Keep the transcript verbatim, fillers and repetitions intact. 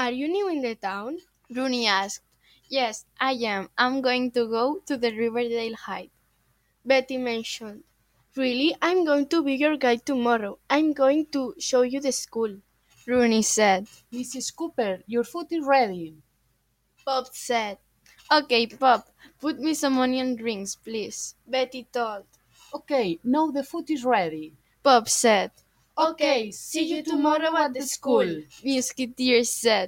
Are you new in the town? Rooney asked. Yes, I am. I'm going to go to the Riverdale High. Betty mentioned. Really, I'm going to be your guide tomorrow. I'm going to show you the school. Rooney said. Missus Cooper, your food is ready. Bob said. Okay, Pop, put me some onion rings, please. Betty told. Okay, now the food is ready. Pop said. Okay, see you tomorrow at the school. Musketeer said.